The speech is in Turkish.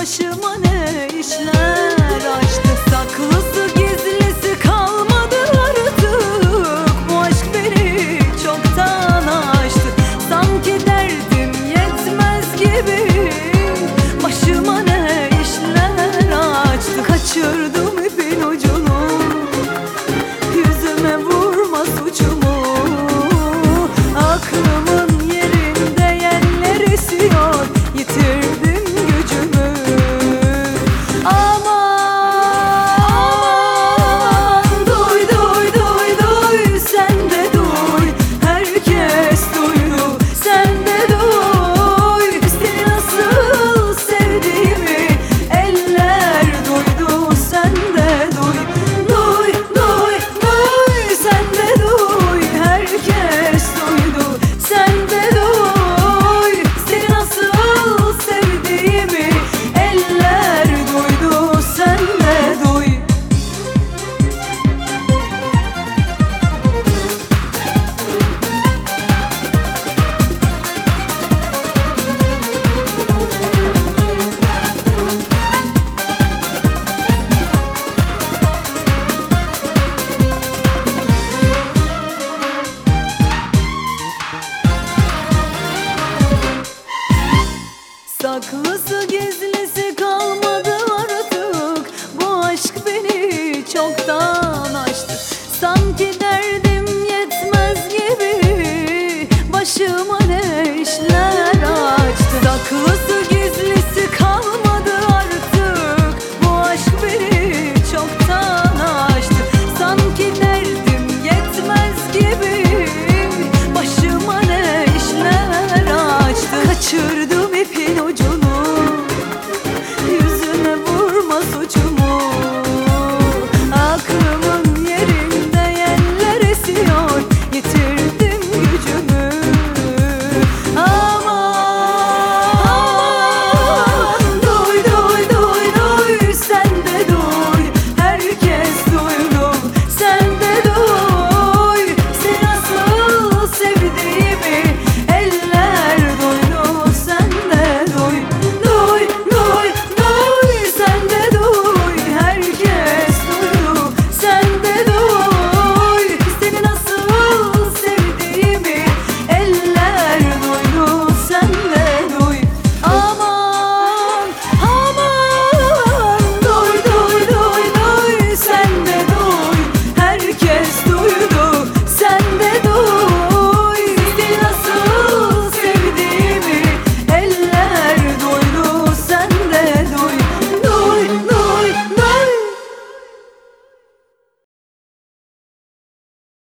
başıma ne işler açtı. Saklısı gizlisi kalmadı artık. Bu aşk beni çoktan aştı. Sanki derdim yetmez gibi başıma ne işler açtı. Kaçırdım ipin ucunu, yüzüme vurma suçumu. Aklımın yerinde yeller esiyor, yitirdim gücümü. Aman duy duy duy duy, sen de duy, herkes duydu, sen de duy. Seni nasıl sevdiğimi eller duydu, sen de duy. Duy duy duy, sen de duy, herkes duydu, sen de duy. Seni nasıl sevdiğimi eller duydu, sen de duy. Saklısı gizlisi